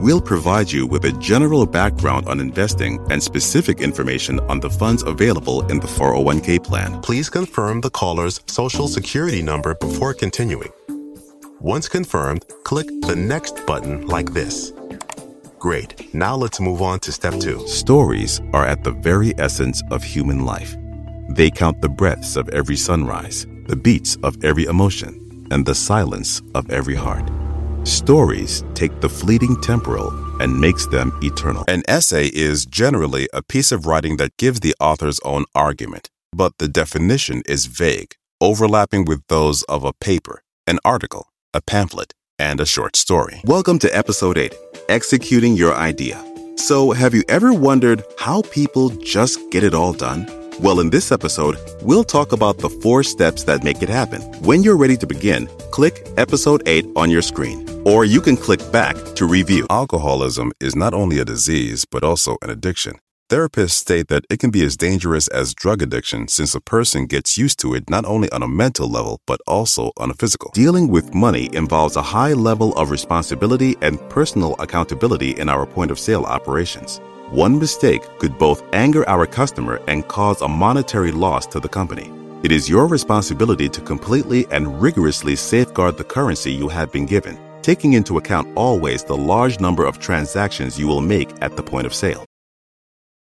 We'll provide you with a general background on investing and specific information on the funds available in the 401k plan. Please confirm the caller's social security number before continuing. Once confirmed, click the Next button like this. Great. Now let's move on to step 2. Stories are at the very essence of human life. They count the breaths of every sunrise, the beats of every emotion, and the silence of every heart. Stories take the fleeting temporal and makes them eternal. An essay is generally a piece of writing that gives the author's own argument, but the definition is vague, overlapping with those of a paper, an article, a pamphlet, and a short story. Welcome to Episode 8, Executing Your Idea. So, have you ever wondered how people just get it all done? Well, in this episode, we'll talk about the 4 steps that make it happen. When you're ready to begin, click Episode 8 on your screen, or you can click back to review. Alcoholism is not only a disease, but also an addiction. Therapists state that it can be as dangerous as drug addiction since a person gets used to it not only on a mental level, but also on a physical. Dealing with money involves a high level of responsibility and personal accountability in our point-of-sale operations. One mistake could both anger our customer and cause a monetary loss to the company. It is your responsibility to completely and rigorously safeguard the currency you have been given, taking into account always the large number of transactions you will make at the point of sale.